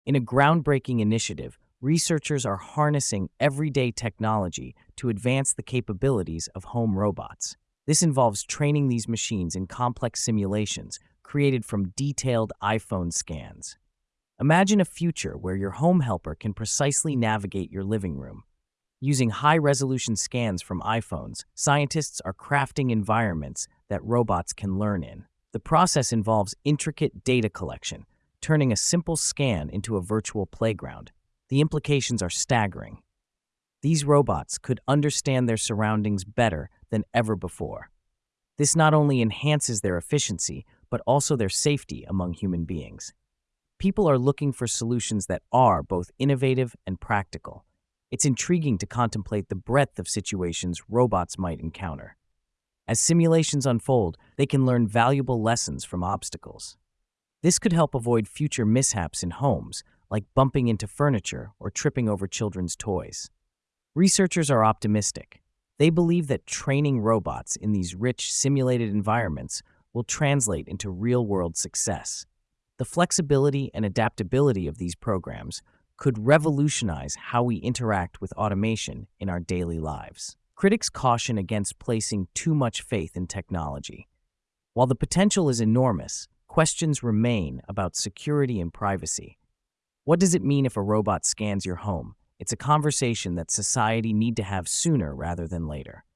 In a groundbreaking initiative, researchers are harnessing everyday technology to advance the capabilities of home robots. This involves training these machines in complex simulations created from detailed iPhone scans. Imagine a future where your home helper can precisely navigate your living room. Using high-resolution scans from iPhones, scientists are crafting environments that robots can learn in. The process involves intricate data collection, turning a simple scan into a virtual playground. The implications are staggering. These robots could understand their surroundings better than ever before. This not only enhances their efficiency, but also their safety among human beings. People are looking for solutions that are both innovative and practical. It's intriguing to contemplate the breadth of situations robots might encounter. As simulations unfold, they can learn valuable lessons from obstacles. This could help avoid future mishaps in homes, like bumping into furniture or tripping over children's toys. Researchers are optimistic. They believe that training robots in these rich, simulated environments will translate into real-world success. The flexibility and adaptability of these programs could revolutionize how we interact with automation in our daily lives. Critics caution against placing too much faith in technology. While the potential is enormous, questions remain about security and privacy. What does it mean if a robot scans your home? It's a conversation that society need to have sooner rather than later.